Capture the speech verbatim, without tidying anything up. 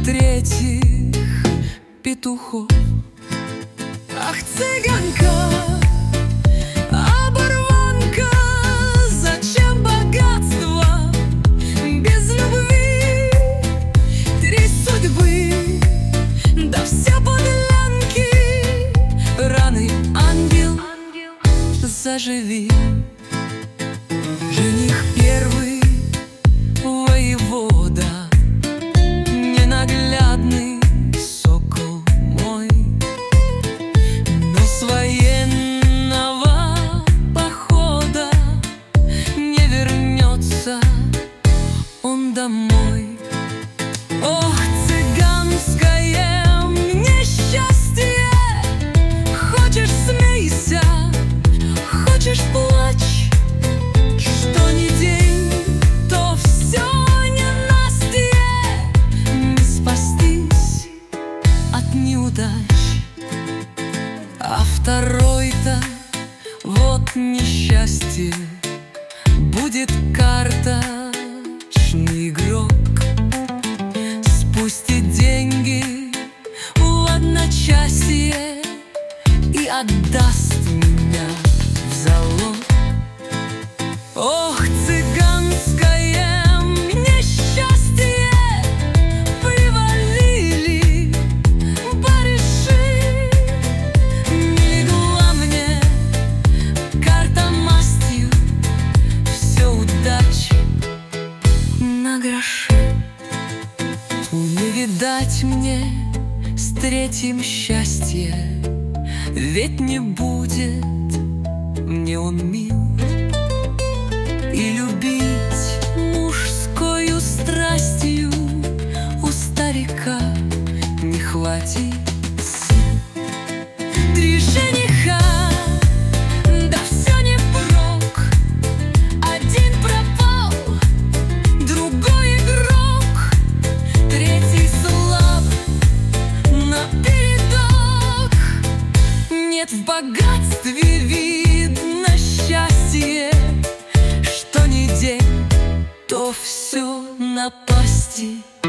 третьих петухов. Ах, цыганка, оборванка, зачем богатство без любви? Три судьбы, да все подлянки, раны, ангел, заживи. Жених первый, воевода, ненаглядный сокол мой, но с военного похода не вернется он домой. Ох, цыганское несчастье, хочешь смейся, хочешь плачь, что ни день, то все ненастье, не спастись от неудач. А второй-то вот несчастье, будет карточный игрок, спустит деньги в одночасье и отдаст меня в залог. Ох, цыганское несчастье, привалили барыши, не легла мне карта мастью, все удачи на гроши. Не видать мне с третьим счастья, ведь не будет мне он мил. И любить мужскою страстью у старика не хватит сил. Три жениха, да все не впрок, один пропал, другой игрок, третий слаб напередок. Нет в богатстве видно счастье, что ни день, то все напасти.